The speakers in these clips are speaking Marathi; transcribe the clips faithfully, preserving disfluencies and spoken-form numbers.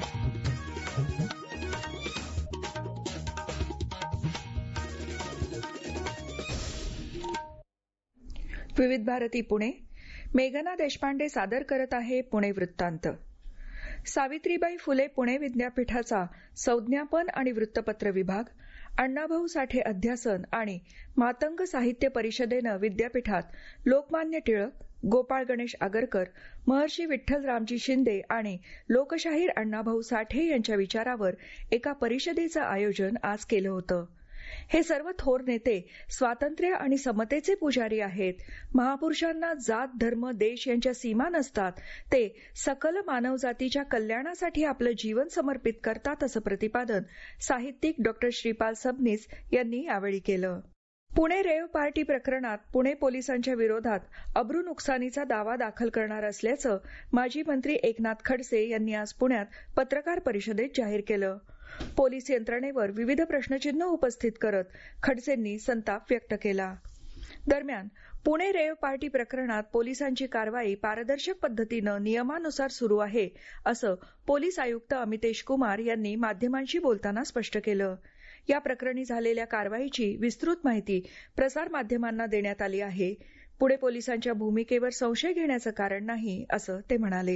विविध भारती पुणे. मेघना देशपांडे सादर करत आहे पुणे वृत्तांत. सावित्रीबाई फुले पुणे विद्यापीठाचा संज्ञापन आणि वृत्तपत्र विभाग, अण्णाभाऊ साठे अध्यासन आणि मातंग साहित्य परिषदेनं विद्यापीठात लोकमान्य टिळक, गोपाळ गणेश आगरकर, महर्षी विठ्ठल रामजी शिंदे आणि लोकशाहीर अण्णाभाऊ साठे यांच्या विचारावर एका परिषदेचं आयोजन आज केलं होतं. हे सर्व थोर नेते स्वातंत्र्य आणि समतेचे पुजारी आहेत. महापुरुषांना जात, धर्म, देश यांच्या सीमा नसतात. ते सकल मानवजातीच्या कल्याणासाठी आपलं जीवन समर्पित करतात, असं प्रतिपादन साहित्यिक डॉक्टर श्रीपाल सबनीस यांनी यावेळी केलं. पुणे रेव्ह पार्टी प्रकरणात पुणे पोलिसांच्या विरोधात अब्रू नुकसानीचा दावा दाखल करणार असल्याचं माजी मंत्री एकनाथ खडसे यांनी आज पुण्यात पत्रकार परिषदेत जाहीर केलं. पोलीस यंत्रणेवर विविध प्रश्नचिन्ह उपस्थित करत खडसेंनी संताप व्यक्त केला. दरम्यान पुणे रेव्ह पार्टी प्रकरणात पोलिसांची कारवाई पारदर्शक पद्धतीनं नियमानुसार सुरू आहे, असं पोलीस आयुक्त अमितेश कुमार यांनी माध्यमांशी बोलताना स्पष्ट केलं. या प्रकरणी झालेल्या कारवाईची विस्तृत माहिती प्रसारमाध्यमांना देण्यात आली आहे. पुणे पोलिसांच्या भूमिकेवर संशय घेण्याचं कारण नाही, असं ते म्हणाले.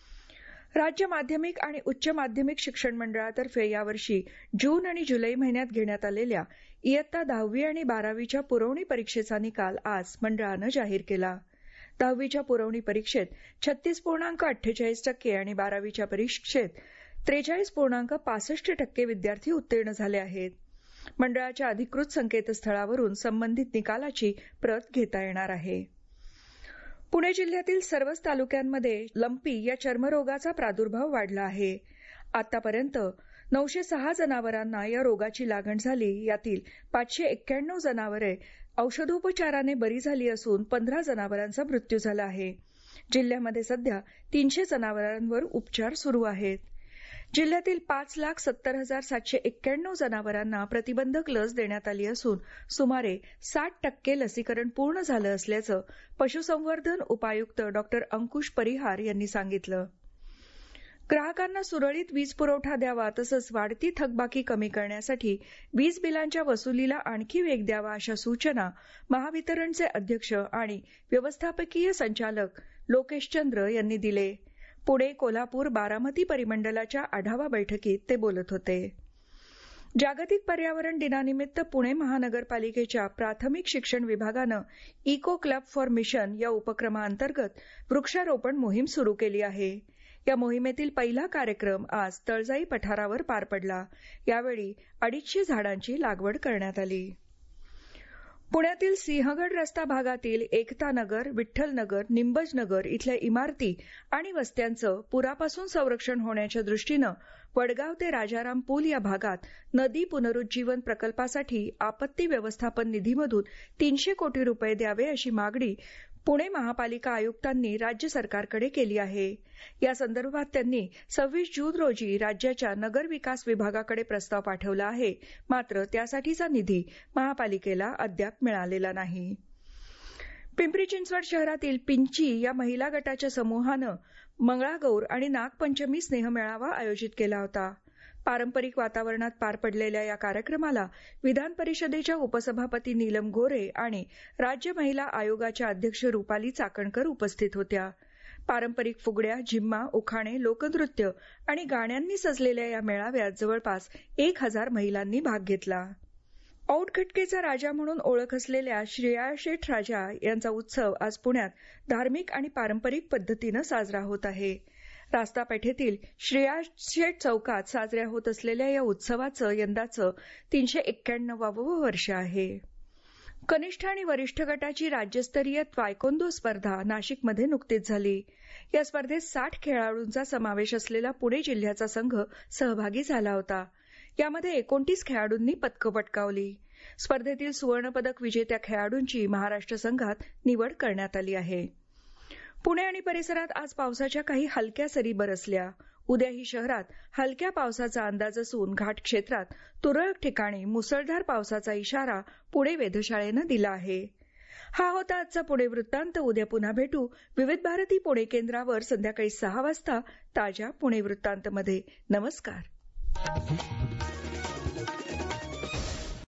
राज्य माध्यमिक आणि उच्च माध्यमिक शिक्षण मंडळातर्फे यावर्षी जून आणि जुलै महिन्यात घेण्यात आलेल्या इयत्ता दहावी आणि बारावीच्या पुरवणी परीक्षेचा निकाल आज मंडळानं जाहीर केला. दहावीच्या पुरवणी परीक्षेत छत्तीस पूर्णांक अठ्ठेचाळीस टक्के आणि बारावीच्या परीक्षेत त्रेचाळीस पूर्णांक पासष्ट टक्के विद्यार्थी उत्तीर्ण झाले आहेत. मंडळाच्या अधिकृत संकेतस्थळावरून संबंधित निकालाची प्रत घेता येणार आहे. पुणे जिल्ह्यातील सर्वच तालुक्यांमध्ये लंपी या चर्मरोगाचा प्रादुर्भाव वाढला आहे. आतापर्यंत नऊशे सहा जनावरांना या रोगाची लागण झाली. यातील पाचशे एक्क्याण्णव जनावरे औषधोपचाराने बरी झाली असून पंधरा जनावरांचा मृत्यू झाला आहे. जिल्ह्यामध्ये सध्या तीनशे जनावरांवर उपचार सुरू आहेत. जिल्ह्यातील पाच लाख सत्तर हजार सातशे एक्क्याण्णव जनावरांना प्रतिबंधक लस देण्यात आली असून सुमारे साठ टक्के लसीकरण पूर्ण झालं असल्याचं पशुसंवर्धन उपायुक्त डॉक्टर अंकुश परिहार यांनी सांगितलं. ग्राहकांना सुरळीत वीज पुरवठा द्यावा तसंच वाढती थकबाकी कमी करण्यासाठी वीज बिलांच्या वसुलीला आणखी वेग द्यावा अशा सूचना महावितरणचे अध्यक्ष आणि व्यवस्थापकीय संचालक लोकेश चंद्र यांनी दिले. पुणे, कोल्हापूर, बारामती परिमंडलाच्या आढावा बैठकीत ते बोलत होते. जागतिक पर्यावरण दिनानिमित्त पुणे महानगरपालिकेच्या प्राथमिक शिक्षण विभागानं इको क्लब फॉर मिशन या उपक्रमाअंतर्गत वृक्षारोपण मोहीम सुरू केली आहे. या मोहिमेतील पहिला कार्यक्रम आज तळजाई पठारावर पार पडला. यावेळी अडीचशे झाडांची लागवड करण्यात आली. पुण्यातील सिंहगड रस्ता भागातील एकता नगर, विठ्ठल नगर, निंबज नगर इथल्या इमारती आणि वस्त्यांचं पुरापासून संरक्षण होण्याच्या दृष्टीनं वडगाव ते राजाराम पूल या भागात नदी पुनरुज्जीवन प्रकल्पासाठी आपत्ती व्यवस्थापन निधीमधून तीनशे कोटी रुपये द्यावे अशी मागणी पुणे महापालिका आयुक्तांनी राज्य सरकारकडे केली आहे. या संदर्भात त्यांनी सव्वीस जून रोजी राज्याच्या नगर विकास विभागाकडे प्रस्ताव पाठवला आहे. मात्र त्यासाठीचा निधी महापालिकेला अद्याप मिळालेला नाही. पिंपरी चिंचवड शहरातील पिंची या महिला गटाच्या समूहानं मंगळागौर आणि नागपंचमी स्नेहमेळावा आयोजित केला होता. पारंपरिक वातावरणात पार पडलेल्या या कार्यक्रमाला विधान परिषदेच्या उपसभापती नीलम गोऱ्हे आणि राज्य महिला आयोगाच्या अध्यक्ष रुपाली चाकणकर उपस्थित होत्या. पारंपरिक फुगड्या, झिम्मा, उखाणे, लोकनृत्य आणि गाण्यांनी सजलेल्या या मेळाव्यात जवळपास एक हजार महिलांनी भाग घेतला. औट घटकेचा राजा म्हणून ओळख असलेल्या श्रेयाशेठ राजा यांचा उत्सव आज पुण्यात धार्मिक आणि पारंपरिक पद्धतीनं साजरा होत आहे. रास्तापेठेतील श्रेयाशेठ चौकात साजऱ्या होत असलेल्या या उत्सवाचं यंदाचं तीनशे एक्क्याण्णवावं वर्ष आहे. कनिष्ठ आणि वरिष्ठ गटाची राज्यस्तरीय तायक्वोंदो स्पर्धा नाशिकमध्ये नुकतीच झाली. या स्पर्धेत साठ खेळाडूंचा समावेश असलेला पुणे जिल्ह्याचा संघ सहभागी झाला होता. यामध्ये एकोणतीस खेळाडूंनी पदकं पटकावली. स्पर्धेतील सुवर्णपदक विजेत्या खेळाडूंची महाराष्ट्र संघात निवड करण्यात आली आहे. पुणे आणि परिसरात आज पावसाच्या काही हलक्या सरी बरसल्या. उद्याही शहरात हलक्या पावसाचा अंदाज असून घाट क्षेत्रात तुरळक ठिकाणी मुसळधार पावसाचा इशारा पुणे वेधशाळेनं दिला आहे. हा होता आजचा पुणे वृत्तांत. उद्या पुन्हा भेटू विविध भारती पुणे केंद्रावर संध्याकाळी सहा वाजता ताज्या पुणे वृत्तांतमध्ये. नमस्कार.